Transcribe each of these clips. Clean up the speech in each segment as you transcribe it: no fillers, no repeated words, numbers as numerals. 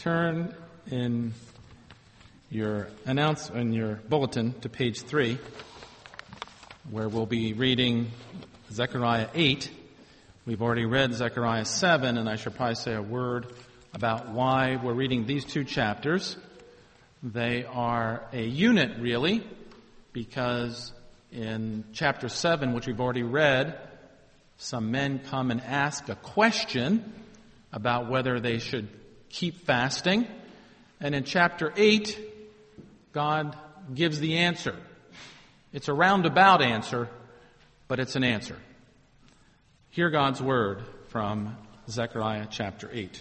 Turn in your bulletin to page 3, where we'll be reading Zechariah 8. We've already read Zechariah 7, and I should probably say a word about why we're reading these two chapters. They are a unit, really, because in chapter 7, which we've already read, some men come and ask a question about whether they should keep fasting. And in chapter 8, God gives the answer. It's a roundabout answer, but it's an answer. Hear God's word from Zechariah chapter 8.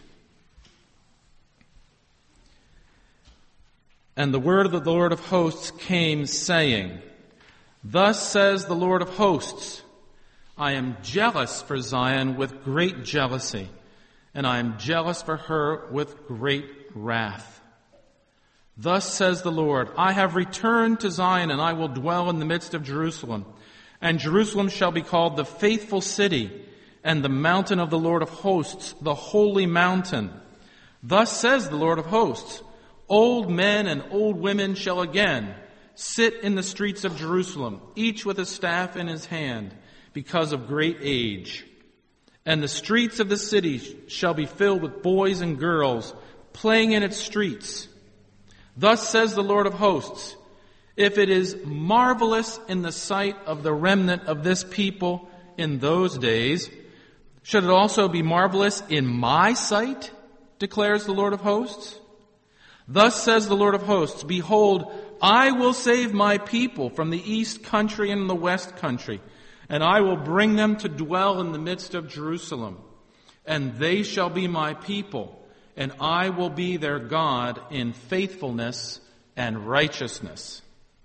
And the word of the Lord of hosts came, saying, Thus says the Lord of hosts, I am jealous for Zion with great jealousy, and I am jealous for her with great wrath. Thus says the Lord, I have returned to Zion, and I will dwell in the midst of Jerusalem. And Jerusalem shall be called the faithful city, and the mountain of the Lord of hosts, the holy mountain. Thus says the Lord of hosts, Old men and old women shall again sit in the streets of Jerusalem, each with a staff in his hand, because of great age. And the streets of the city shall be filled with boys and girls playing in its streets. Thus says the Lord of hosts, if it is marvelous in the sight of the remnant of this people in those days, should it also be marvelous in my sight, declares the Lord of hosts? Thus says the Lord of hosts, Behold, I will save my people from the east country and the west country, and I will bring them to dwell in the midst of Jerusalem. And they shall be my people, and I will be their God in faithfulness and righteousness.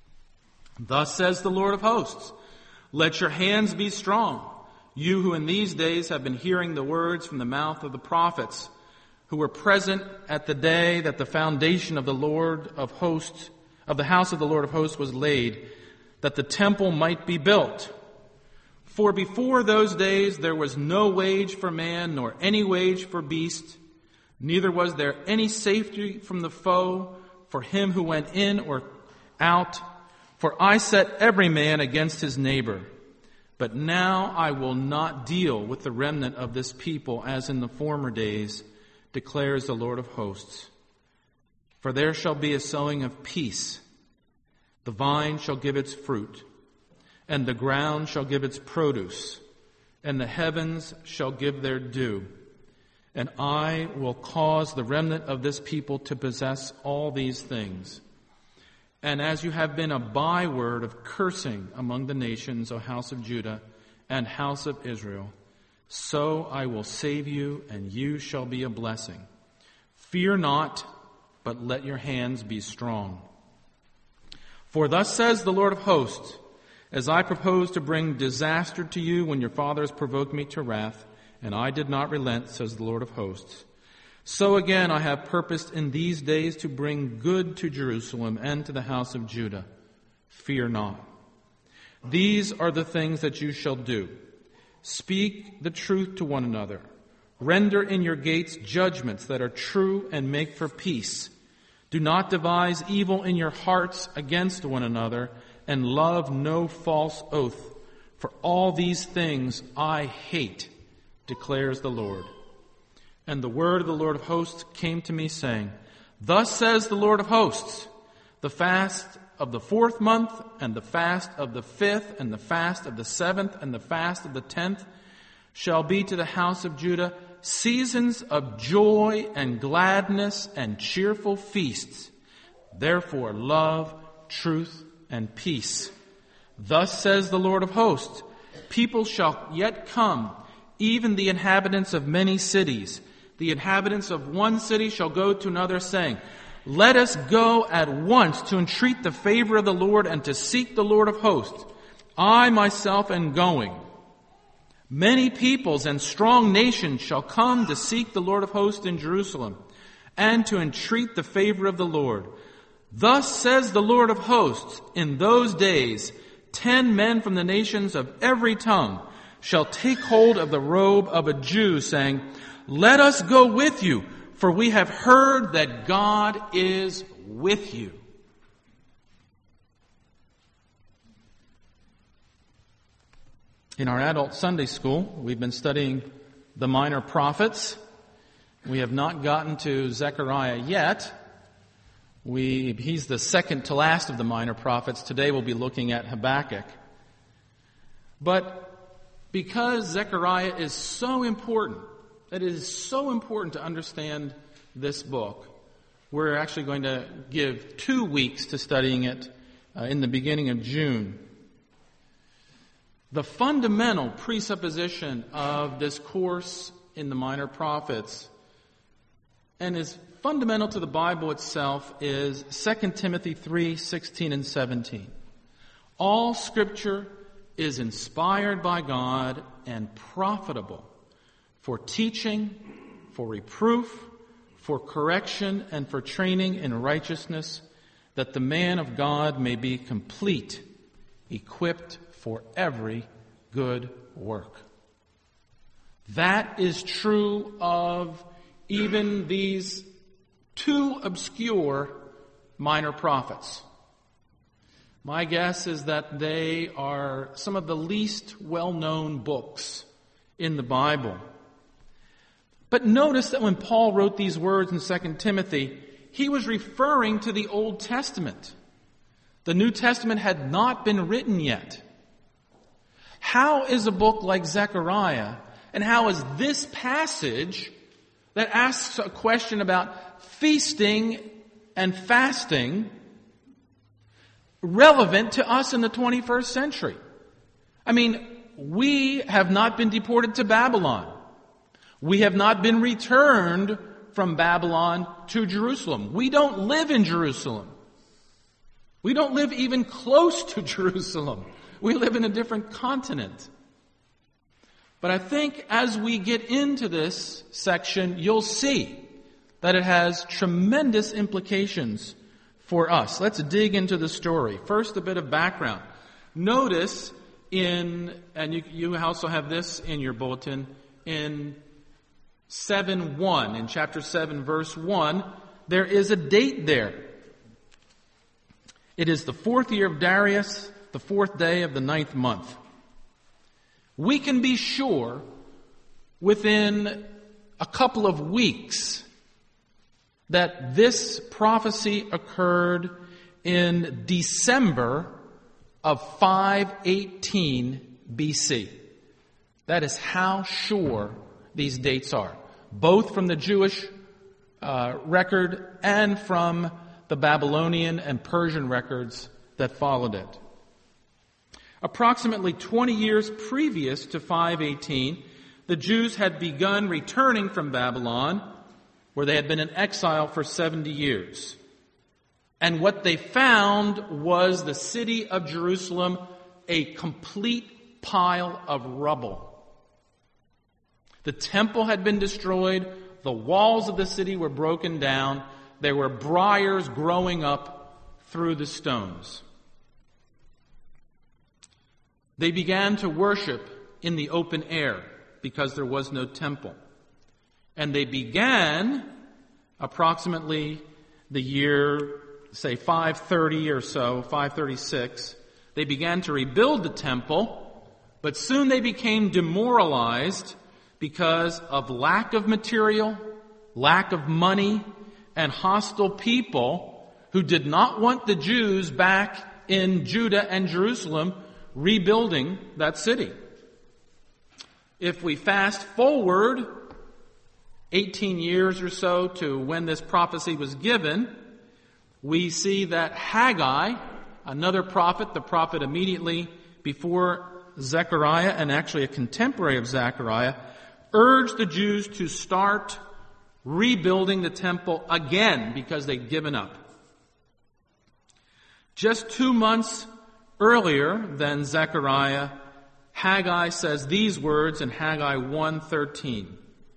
Thus says the Lord of hosts, Let your hands be strong, you who in these days have been hearing the words from the mouth of the prophets, who were present at the day that the foundation of the Lord of hosts, of the house of the Lord of hosts was laid, that the temple might be built. For before those days there was no wage for man, nor any wage for beast, neither was there any safety from the foe for him who went in or out. For I set every man against his neighbor. But now I will not deal with the remnant of this people as in the former days, declares the Lord of hosts. For there shall be a sowing of peace. The vine shall give its fruit, and the ground shall give its produce, and the heavens shall give their due. And I will cause the remnant of this people to possess all these things. And as you have been a byword of cursing among the nations, O house of Judah and house of Israel, so I will save you, and you shall be a blessing. Fear not, but let your hands be strong. For thus says the Lord of hosts, as I proposed to bring disaster to you when your fathers provoked me to wrath, and I did not relent, says the Lord of hosts, so again I have purposed in these days to bring good to Jerusalem and to the house of Judah. Fear not. These are the things that you shall do. Speak the truth to one another. Render in your gates judgments that are true and make for peace. Do not devise evil in your hearts against one another, and love no false oath. For all these things I hate, declares the Lord. And the word of the Lord of hosts came to me, saying, Thus says the Lord of hosts, the fast of the 4th month, and the fast of the 5th, and the fast of the 7th, and the fast of the 10th shall be to the house of Judah seasons of joy and gladness and cheerful feasts. Therefore love, truth, and peace. Thus says the Lord of hosts, people shall yet come, even the inhabitants of many cities. The inhabitants of one city shall go to another, saying, Let us go at once to entreat the favor of the Lord and to seek the Lord of hosts. I myself am going. Many peoples and strong nations shall come to seek the Lord of hosts in Jerusalem and to entreat the favor of the Lord. Thus says the Lord of hosts, in those days 10 men from the nations of every tongue shall take hold of the robe of a Jew, saying, Let us go with you, for we have heard that God is with you. In our adult Sunday school, we've been studying the minor prophets. We have not gotten to Zechariah yet. He's the second to last of the minor prophets. Today we'll be looking at Habakkuk. But because Zechariah is so important, it is so important to understand this book, we're actually going to give 2 weeks to studying it in the beginning of June. The fundamental presupposition of this course in the minor prophets, and is fundamental to the Bible itself, is 2 Timothy 3:16 and 17. All Scripture is inspired by God and profitable for teaching, for reproof, for correction, and for training in righteousness, that the man of God may be complete, equipped for every good work. That is true of even these 2 obscure minor prophets. My guess is that they are some of the least well-known books in the Bible. But notice that when Paul wrote these words in 2 Timothy, he was referring to the Old Testament. The New Testament had not been written yet. How is a book like Zechariah, and how is this passage that asks a question about feasting and fasting relevant to us in the 21st century? I mean, we have not been deported to Babylon. We have not been returned from Babylon to Jerusalem. We don't live in Jerusalem. We don't live even close to Jerusalem. We live in a different continent. But I think as we get into this section, you'll see that it has tremendous implications for us. Let's dig into the story. First, a bit of background. Notice and you also have this in your bulletin, in 7:1, in chapter 7, verse 1, there is a date there. It is the 4th year of Darius, the 4th day of the 9th month. We can be sure within a couple of weeks that this prophecy occurred in December of 518 BC. That is how sure these dates are, both from the Jewish record and from the Babylonian and Persian records that followed it. Approximately 20 years previous to 518, the Jews had begun returning from Babylon, where they had been in exile for 70 years. And what they found was the city of Jerusalem a complete pile of rubble. The temple had been destroyed. The walls of the city were broken down. There were briars growing up through the stones. They began to worship in the open air because there was no temple. And they began approximately the year, say 530 or so, 536. They began to rebuild the temple, but soon they became demoralized because of lack of material, lack of money, and hostile people who did not want the Jews back in Judah and Jerusalem rebuilding that city. If we fast forward 18 years or so to when this prophecy was given, we see that Haggai, another prophet, the prophet immediately before Zechariah, and actually a contemporary of Zechariah, urged the Jews to start rebuilding the temple again because they'd given up. Just 2 months earlier than Zechariah, Haggai says these words in Haggai 1:13.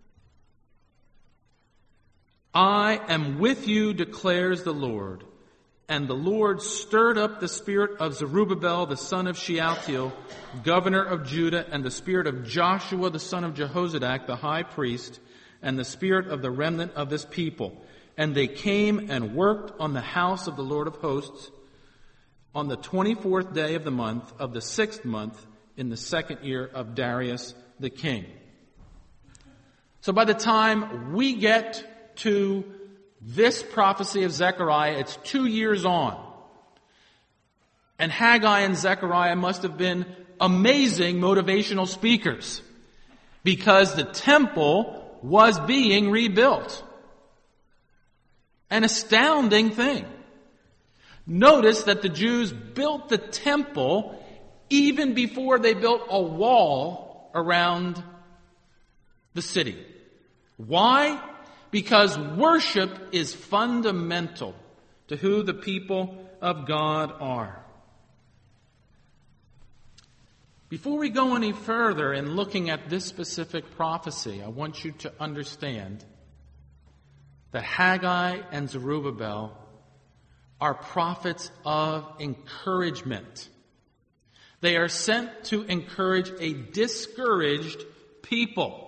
I am with you, declares the Lord. And the Lord stirred up the spirit of Zerubbabel, the son of Shealtiel, governor of Judah, and the spirit of Joshua, the son of Jehozadak, the high priest, and the spirit of the remnant of this people. And they came and worked on the house of the Lord of hosts on the 24th day of the month of the 6th month in the 2nd year of Darius the king. So by the time we get to this prophecy of Zechariah, it's 2 years on. And Haggai and Zechariah must have been amazing motivational speakers, because the temple was being rebuilt. An astounding thing. Notice that the Jews built the temple even before they built a wall around the city. Why? Because worship is fundamental to who the people of God are. Before we go any further in looking at this specific prophecy, I want you to understand that Haggai and Zerubbabel are prophets of encouragement. They are sent to encourage a discouraged people.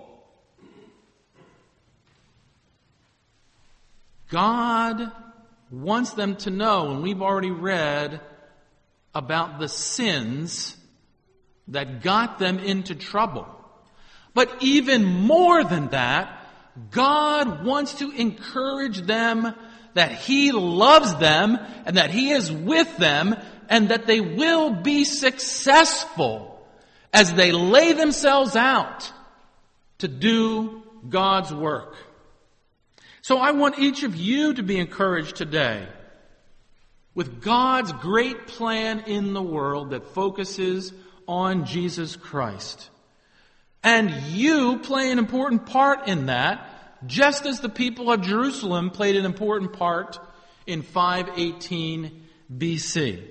God wants them to know, and we've already read about the sins that got them into trouble. But even more than that, God wants to encourage them that He loves them and that He is with them and that they will be successful as they lay themselves out to do God's work. So I want each of you to be encouraged today with God's great plan in the world that focuses on Jesus Christ. And you play an important part in that, just as the people of Jerusalem played an important part in 518 BC.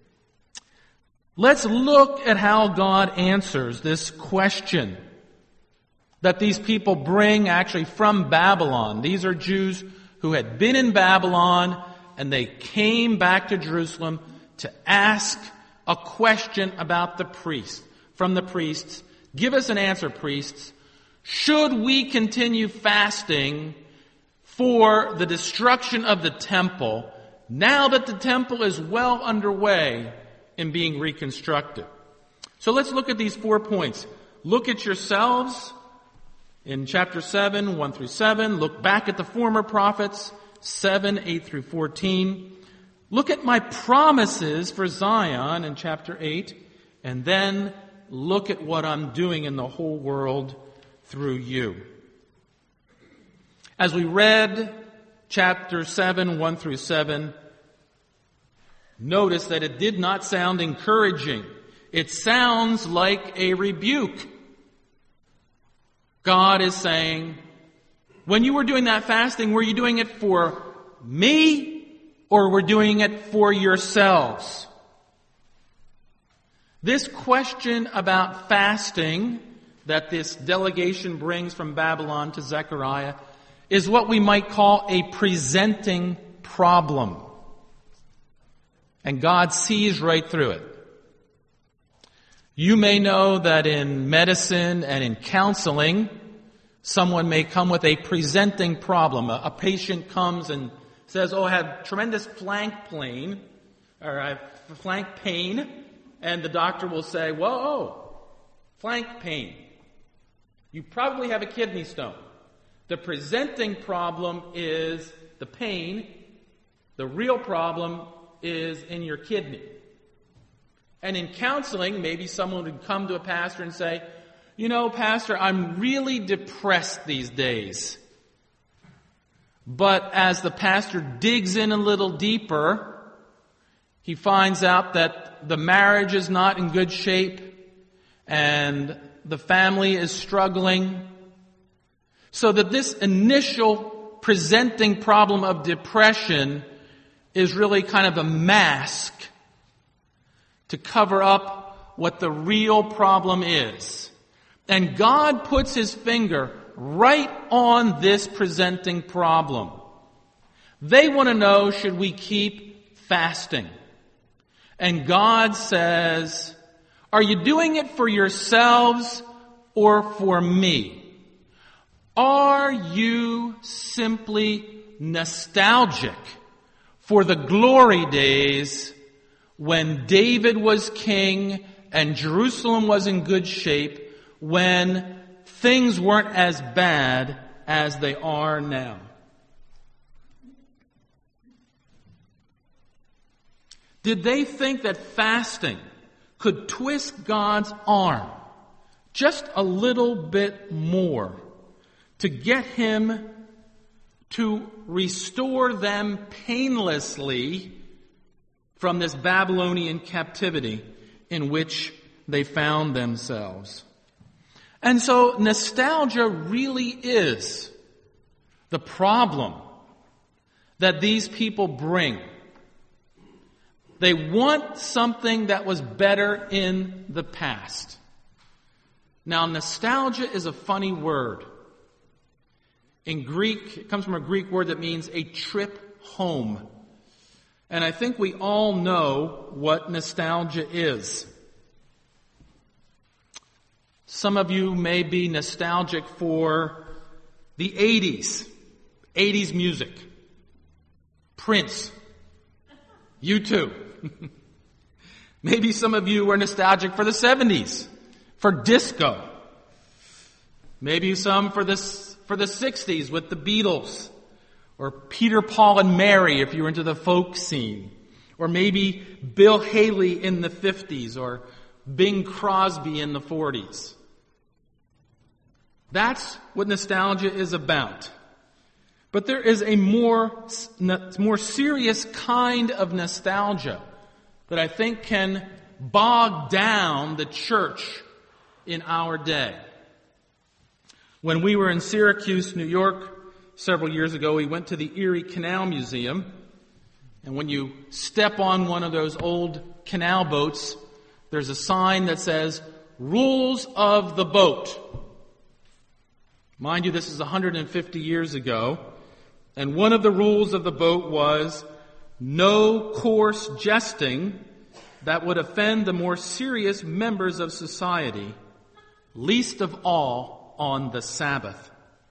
Let's look at how God answers this question that these people bring actually from Babylon. These are Jews who had been in Babylon and they came back to Jerusalem to ask a question about the priests. From the priests, give us an answer, priests. Should we continue fasting for the destruction of the temple now that the temple is well underway in being reconstructed? So let's look at these 4 points. Look at yourselves in chapter 7, 1 through 7. Look back at the former prophets, 7, 8 through 14. Look at my promises for Zion in chapter 8. And then look at what I'm doing in the whole world through you. As we read chapter 7, 1 through 7, notice that it did not sound encouraging. It sounds like a rebuke. God is saying, when you were doing that fasting, were you doing it for me or were you doing it for yourselves? This question about fasting that this delegation brings from Babylon to Zechariah is what we might call a presenting problem. And God sees right through it. You may know that in medicine and in counseling, someone may come with a presenting problem. A patient comes and says, I have tremendous flank pain, or I have flank pain, and the doctor will say, whoa, flank pain. You probably have a kidney stone. The presenting problem is the pain. The real problem is in your kidney. And in counseling, maybe someone would come to a pastor and say, Pastor, I'm really depressed these days. But as the pastor digs in a little deeper, he finds out that the marriage is not in good shape and the family is struggling. So that this initial presenting problem of depression is really kind of a mask to cover up what the real problem is. And God puts His finger right on this presenting problem. They want to know, should we keep fasting? And God says, are you doing it for yourselves or for me? Are you simply nostalgic for the glory days when David was king and Jerusalem was in good shape, when things weren't as bad as they are now? Did they think that fasting could twist God's arm just a little bit more to get him to restore them painlessly from this Babylonian captivity in which they found themselves? And so nostalgia really is the problem that these people bring. They want something that was better in the past. Now, nostalgia is a funny word. In Greek, it comes from a Greek word that means a trip home. And I think we all know what nostalgia is. Some of you may be nostalgic for the 80s music. Prince. You too. Maybe some of you were nostalgic for the 70s, for disco. Maybe some for the 60s with the Beatles, or Peter, Paul, and Mary if you were into the folk scene, or maybe Bill Haley in the 50s, or Bing Crosby in the 40s. That's what nostalgia is about. But there is a more serious kind of nostalgia that I think can bog down the church in our day. When we were in Syracuse, New York, several years ago, we went to the Erie Canal Museum. And when you step on one of those old canal boats, there's a sign that says, "Rules of the Boat." Mind you, this is 150 years ago. And one of the rules of the boat was no coarse jesting that would offend the more serious members of society, least of all on the Sabbath.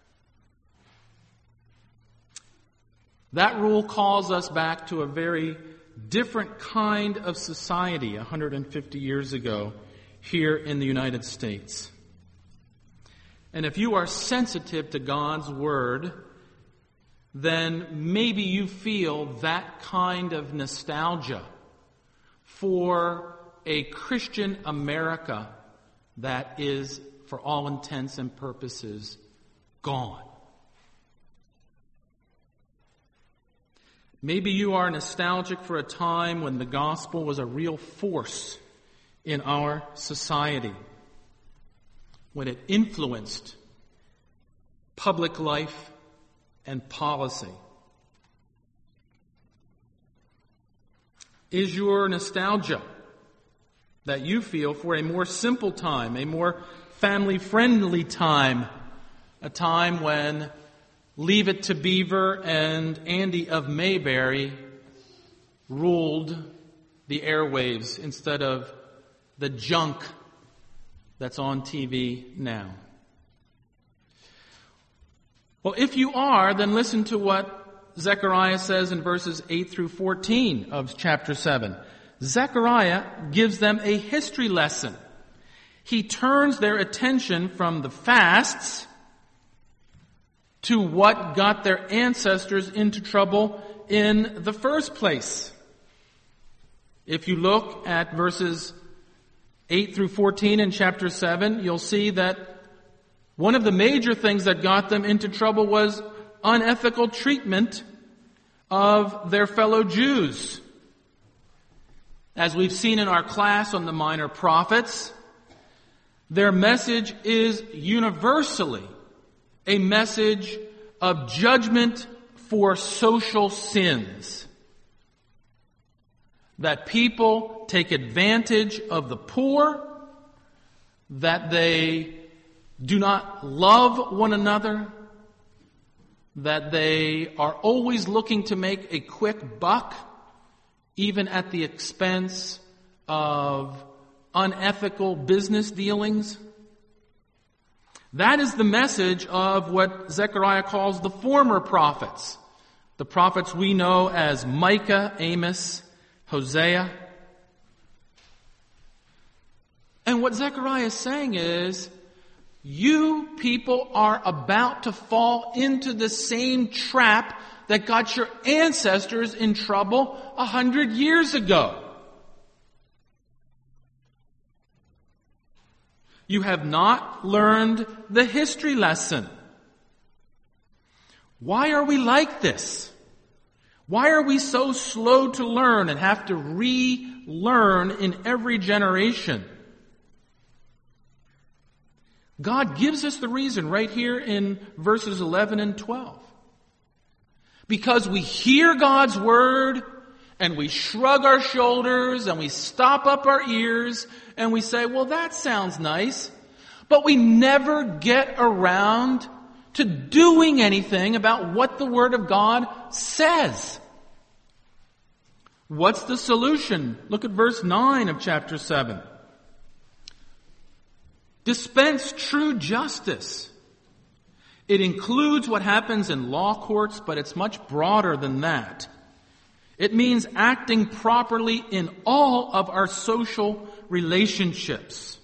That rule calls us back to a very different kind of society 150 years ago here in the United States. And if you are sensitive to God's Word, then maybe you feel that kind of nostalgia for a Christian America that is, for all intents and purposes, gone. Maybe you are nostalgic for a time when the gospel was a real force in our society, when it influenced public life and policy. Is your nostalgia that you feel for a more simple time, a more family-friendly time, a time when Leave It to Beaver and Andy of Mayberry ruled the airwaves instead of the junk that's on TV now? Well, if you are, then listen to what Zechariah says in verses 8 through 14 of chapter 7. Zechariah gives them a history lesson. He turns their attention from the fasts to what got their ancestors into trouble in the first place. If you look at verses 8 through 14 in chapter 7, you'll see that one of the major things that got them into trouble was unethical treatment of their fellow Jews. As we've seen in our class on the minor prophets, their message is universally a message of judgment for social sins. That people take advantage of the poor, that they do not love one another, that they are always looking to make a quick buck, even at the expense of unethical business dealings. That is the message of what Zechariah calls the former prophets. The prophets we know as Micah, Amos, Hosea. And what Zechariah is saying is, you people are about to fall into the same trap that got your ancestors in trouble 100 years ago. You have not learned the history lesson. Why are we like this? Why are we so slow to learn and have to relearn in every generation? God gives us the reason right here in verses 11 and 12. Because we hear God's word and we shrug our shoulders and we stop up our ears and we say, well, that sounds nice. But we never get around to doing anything about what the Word of God says. What's the solution? Look at verse 9 of chapter 7. Dispense true justice. It includes what happens in law courts, but it's much broader than that. It means acting properly in all of our social relationships.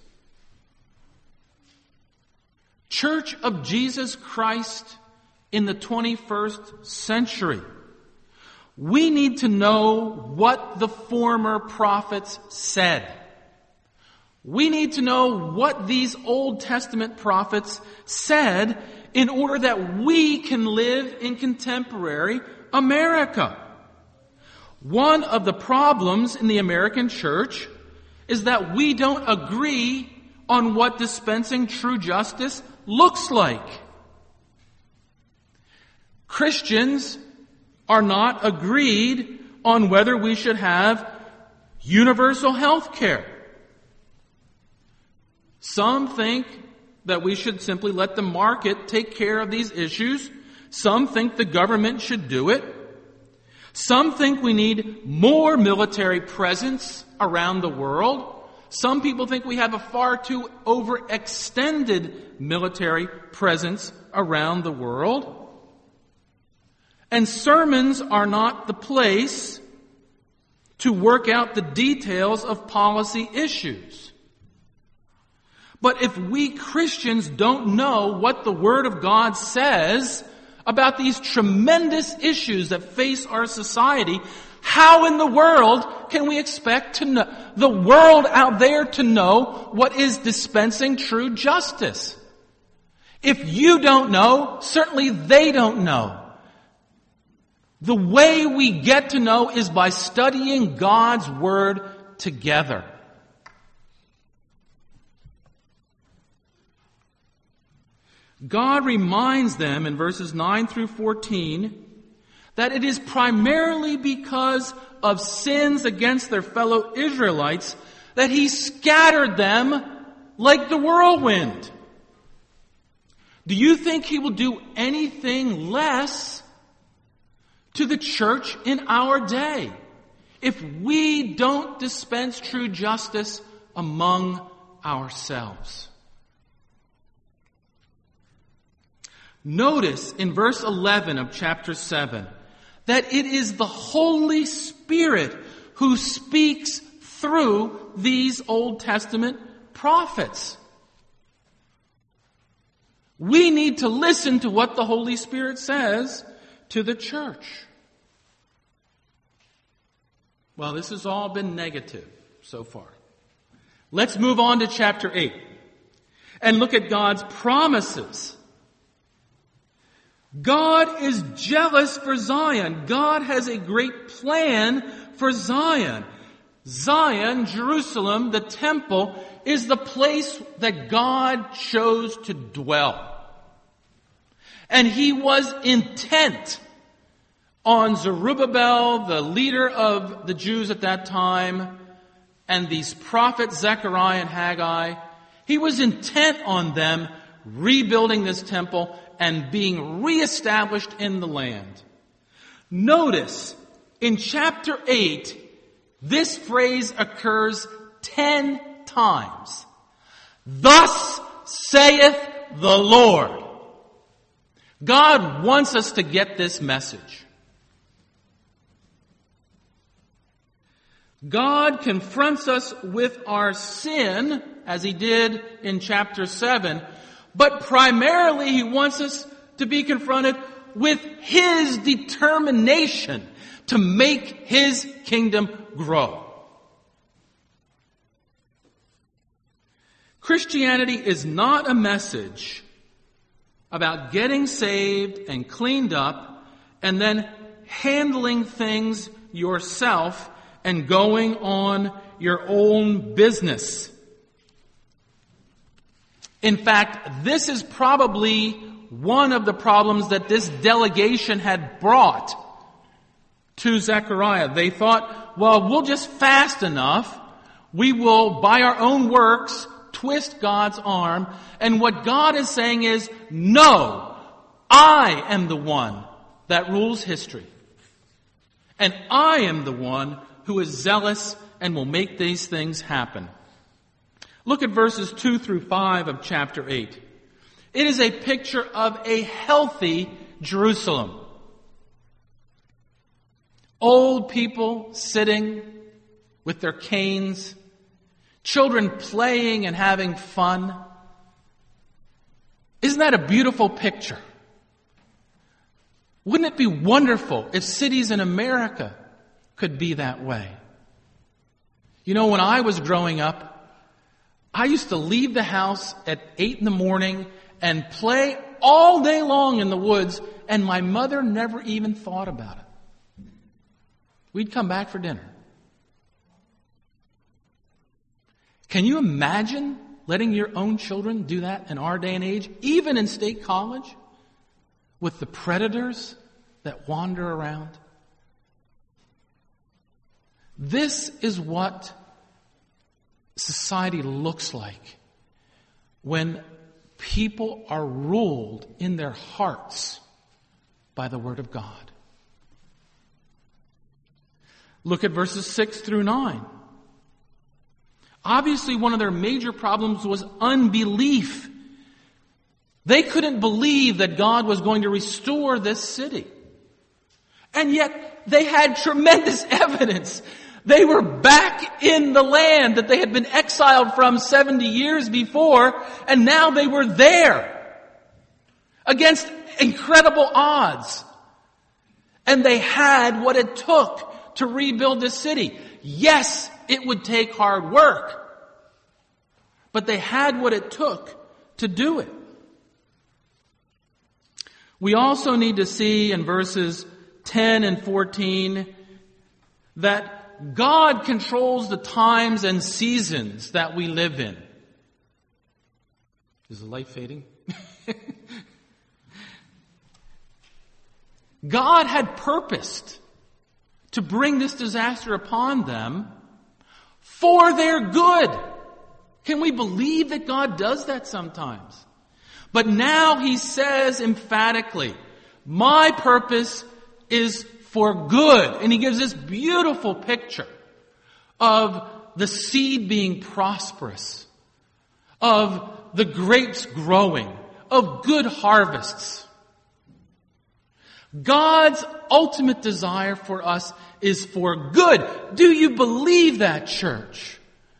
Church of Jesus Christ in the 21st century. We need to know what the former prophets said. We need to know what these Old Testament prophets said in order that we can live in contemporary America. One of the problems in the American church is that we don't agree on what dispensing true justice looks like. Christians are not agreed on whether we should have universal health care. Some think that we should simply let the market take care of these issues. Some think the government should do it. Some think we need more military presence around the world. Some people think we have a far too overextended military presence around the world. And sermons are not the place to work out the details of policy issues. But if we Christians don't know what the Word of God says about these tremendous issues that face our society, how in the world can we expect to know, the world out there to know what is dispensing true justice? If you don't know, certainly they don't know. The way we get to know is by studying God's Word together. God reminds them in verses 9 through 14 that it is primarily because of sins against their fellow Israelites that He scattered them like the whirlwind. Do you think He will do anything less to the church in our day if we don't dispense true justice among ourselves? Notice in verse 11 of chapter 7 that it is the Holy Spirit who speaks through these Old Testament prophets. We need to listen to what the Holy Spirit says to the church. Well, this has all been negative so far. Let's move on to chapter 8 and look at God's promises. God is jealous for Zion. God has a great plan for Zion. Zion, Jerusalem, the temple, is the place that God chose to dwell. And He was intent on Zerubbabel, the leader of the Jews at that time, and these prophets, Zechariah and Haggai. He was intent on them rebuilding this temple and being reestablished in the land. Notice, in chapter 8, this phrase occurs 10 times. Thus saith the Lord. God wants us to get this message. God confronts us with our sin, as he did in chapter 7, but primarily he wants us to be confronted with his determination to make his kingdom grow. Christianity is not a message about getting saved and cleaned up and then handling things yourself and going on your own business. In fact, this is probably one of the problems that this delegation had brought to Zechariah. They thought, well, we'll just fast enough. We will, by our own works, twist God's arm. And what God is saying is, no, I am the one that rules history. And I am the one who is zealous and will make these things happen. Look at verses 2 through 5 of chapter 8. It is a picture of a healthy Jerusalem. Old people sitting with their canes, children playing and having fun. Isn't that a beautiful picture? Wouldn't it be wonderful if cities in America could be that way? You know, when I was growing up, I used to leave the house at 8 in the morning and play all day long in the woods, and my mother never even thought about it. We'd come back for dinner. Can you imagine letting your own children do that in our day and age, even in State College, with the predators that wander around? This is what society looks like when people are ruled in their hearts by the Word of God. Look at verses 6 through 9. Obviously, one of their major problems was unbelief. They couldn't believe that God was going to restore this city. And yet, they had tremendous evidence. They were back in the land that they had been exiled from 70 years before, and now they were there against incredible odds. And they had what it took to rebuild this city. Yes, it would take hard work, but they had what it took to do it. We also need to see in verses 10 and 14 that God controls the times and seasons that we live in. Is the light fading? God had purposed to bring this disaster upon them for their good. Can we believe that God does that sometimes? But now he says emphatically, my purpose is for good. And he gives this beautiful picture of the seed being prosperous, of the grapes growing, of good harvests. God's ultimate desire for us is for good. Do you believe that, church?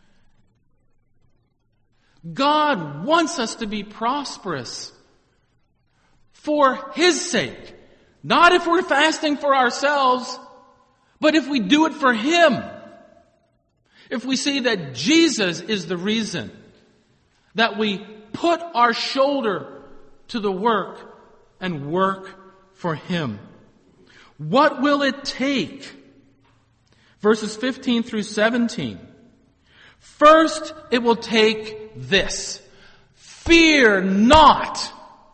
God wants us to be prosperous for his sake. Not if we're fasting for ourselves, but if we do it for him. If we see that Jesus is the reason that we put our shoulder to the work and work for him. What will it take? Verses 15 through 17. First, it will take this. Fear not.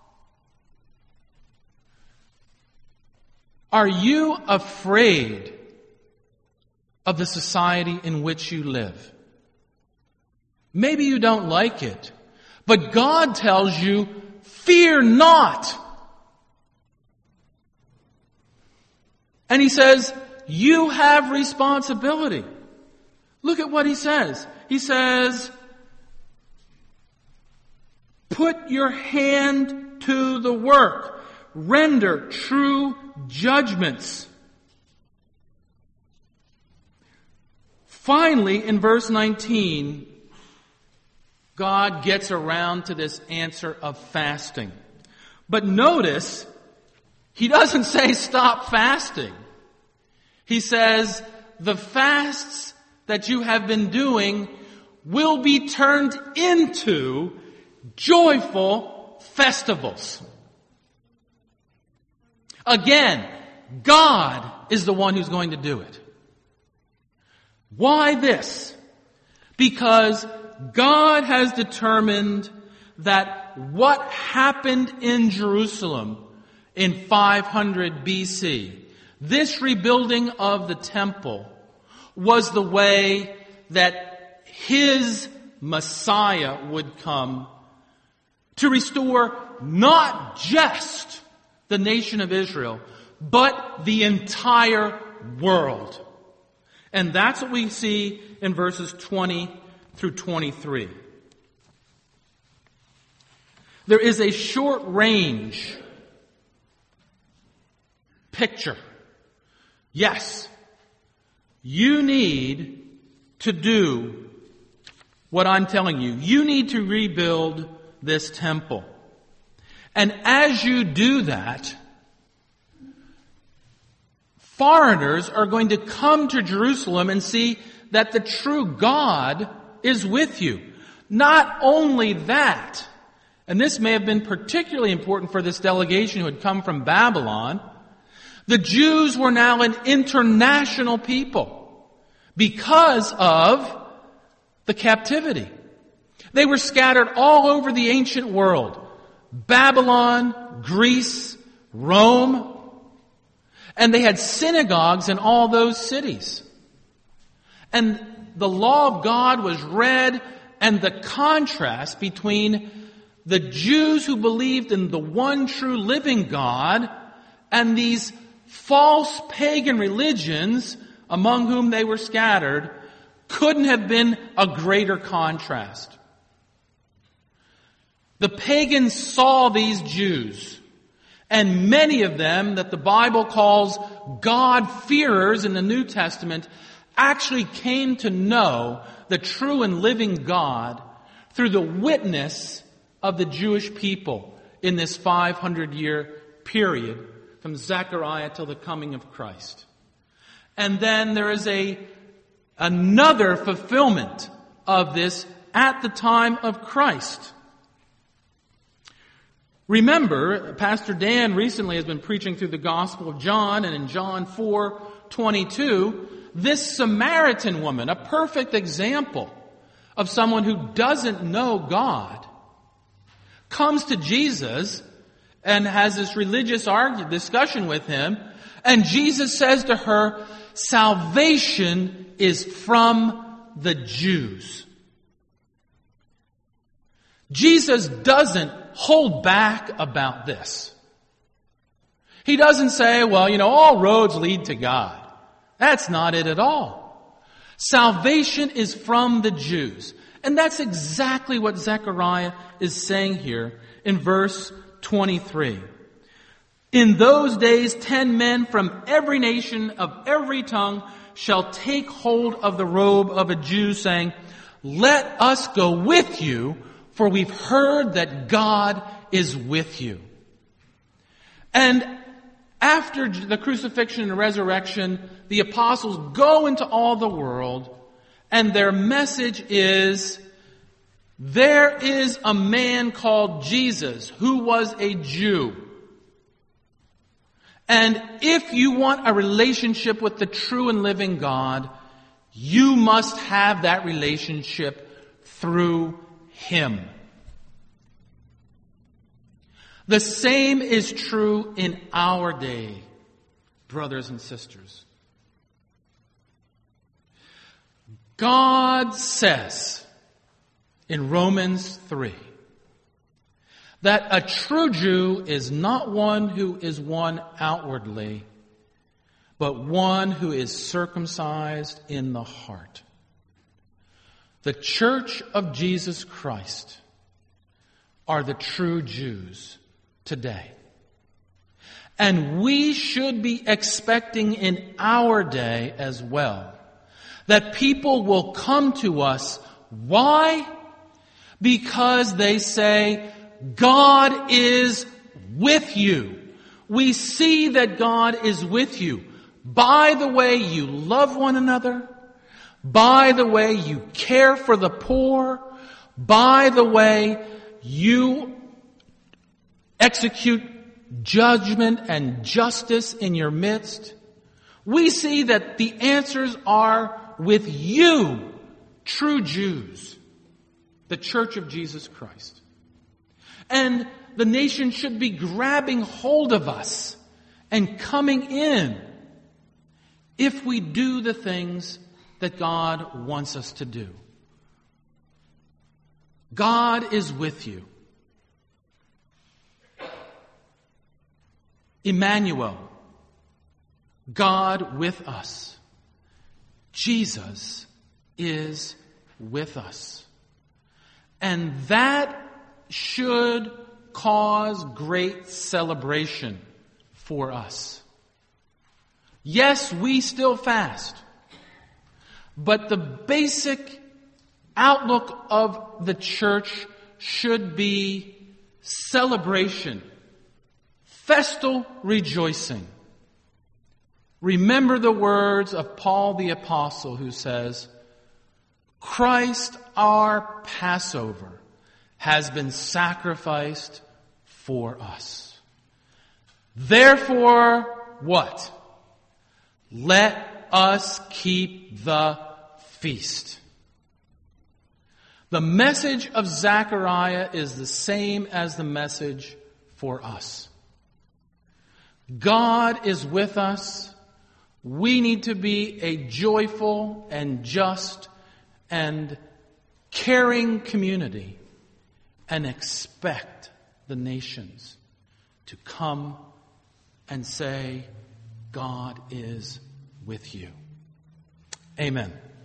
Are you afraid of the society in which you live? Maybe you don't like it, but God tells you, fear not. And he says, you have responsibility. Look at what he says. He says, Put your hand to the work. Render true judgments. Finally, in verse 19, God gets around to this answer of fasting. But notice, he doesn't say stop fasting. He says, the fasts that you have been doing will be turned into joyful festivals. Again, God is the one who's going to do it. Why this? Because God has determined that what happened in Jerusalem in 500 BC, this rebuilding of the temple, was the way that His Messiah would come to restore not just the nation of Israel, but the entire world. And that's what we see in verses 20 through 23. There is a short range picture. Yes, you need to do what I'm telling you. You need to rebuild this temple. And as you do that, foreigners are going to come to Jerusalem and see that the true God is with you. Not only that, and this may have been particularly important for this delegation who had come from Babylon, the Jews were now an international people because of the captivity. They were scattered all over the ancient world. Babylon, Greece, Rome. And they had synagogues in all those cities. And the law of God was read, and the contrast between the Jews who believed in the one true living God and these false pagan religions among whom they were scattered couldn't have been a greater contrast. The pagans saw these Jews, and many of them that the Bible calls God-fearers in the New Testament actually came to know the true and living God through the witness of the Jewish people in this 500-year period from Zechariah till the coming of Christ. And then there is another fulfillment of this at the time of Christ. Remember, Pastor Dan recently has been preaching through the Gospel of John, and in John 4:22, this Samaritan woman, a perfect example of someone who doesn't know God, comes to Jesus and has this religious discussion with him, and Jesus says to her, salvation is from the Jews. Jesus doesn't hold back about this. He doesn't say, well, all roads lead to God. That's not it at all. Salvation is from the Jews. And that's exactly what Zechariah is saying here in verse 23. In those days, 10 men from every nation of every tongue shall take hold of the robe of a Jew, saying, let us go with you, for we've heard that God is with you. And after the crucifixion and resurrection, the apostles go into all the world, and their message is, there is a man called Jesus who was a Jew. And if you want a relationship with the true and living God, you must have that relationship through Him. The same is true in our day, brothers and sisters. God says in Romans 3 that a true Jew is not one who is one outwardly, but one who is circumcised in the heart. The Church of Jesus Christ are the true Jews today. And we should be expecting in our day as well that people will come to us. Why? Because they say, God is with you. We see that God is with you by the way you love one another, by the way you care for the poor, by the way you execute judgment and justice in your midst. We see that the answers are with you, true Jews, the Church of Jesus Christ. And the nation should be grabbing hold of us and coming in if we do the things that God wants us to do. God is with you. Emmanuel, God with us. Jesus is with us. And that should cause great celebration for us. Yes, we still fast. But the basic outlook of the church should be celebration, festal rejoicing. Remember the words of Paul the Apostle who says, Christ our Passover has been sacrificed for us. Therefore, what? Let us keep the feast. The message of Zechariah is the same as the message for us. God is with us. We need to be a joyful and just and caring community and expect the nations to come and say, God is with you. Amen.